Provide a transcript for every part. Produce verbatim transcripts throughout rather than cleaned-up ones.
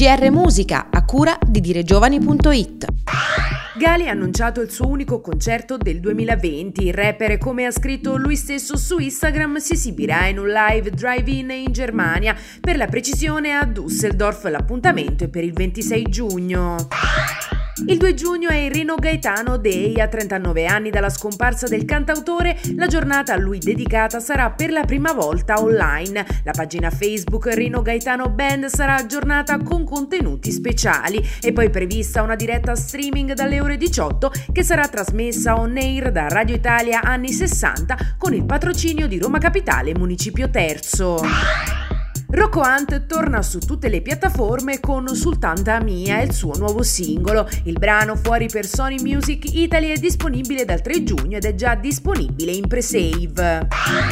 G R Musica, a cura di diregiovani punto it. Gali ha annunciato il suo unico concerto del duemilaventi. Il rapper, come ha scritto lui stesso su Instagram, si esibirà in un live drive-in in Germania, per la precisione a Düsseldorf. L'appuntamento è per il ventisei giugno. Il due giugno è il Rino Gaetano Day. A trentanove anni dalla scomparsa del cantautore, la giornata a lui dedicata sarà per la prima volta online. La pagina Facebook Rino Gaetano Band sarà aggiornata con contenuti speciali e poi prevista una diretta streaming dalle ore diciotto che sarà trasmessa on air da Radio Italia anni sessanta con il patrocinio di Roma Capitale Municipio Terzo. Rocco Hunt torna su tutte le piattaforme con Sultanta Mia, il suo nuovo singolo. Il brano, fuori per Sony Music Italy, è disponibile dal tre giugno ed è già disponibile in pre-save.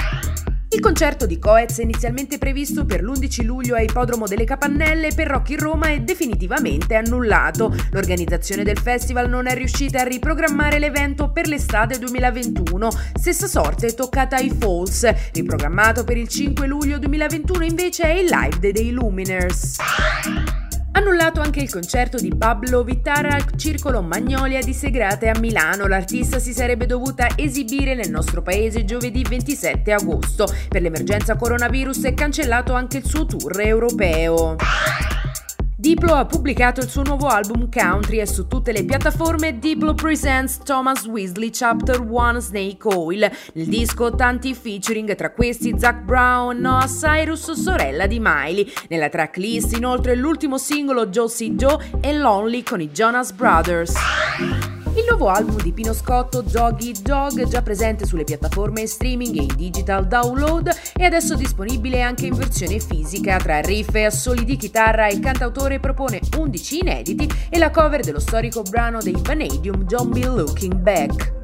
Il concerto di Coez, inizialmente previsto per l'undici luglio a Ippodromo delle Capannelle, per Rock in Roma è definitivamente annullato. L'organizzazione del festival non è riuscita a riprogrammare l'evento per l'estate duemilaventuno. Stessa sorte è toccata ai Falls. Riprogrammato per il cinque luglio duemilaventuno invece è il live dei Luminers. Annullato anche il concerto di Pablo Vittar al Circolo Magnolia di Segrate a Milano. L'artista si sarebbe dovuta esibire nel nostro paese giovedì ventisette agosto. Per l'emergenza coronavirus è cancellato anche il suo tour europeo. Diplo ha pubblicato il suo nuovo album Country e su tutte le piattaforme Diplo presents Thomas Weasley Chapter uno Snake Oil. Nel disco tanti featuring, tra questi Zac Brown, Noah Cyrus, sorella di Miley. Nella tracklist inoltre l'ultimo singolo Josie Joe e Lonely con i Jonas Brothers. Il nuovo album di Pino Scotto, Doggy Dog, già presente sulle piattaforme streaming e in digital download, è adesso disponibile anche in versione fisica. Tra riff e assoli di chitarra il cantautore propone undici inediti e la cover dello storico brano dei Vanadium Don't Be Looking Back.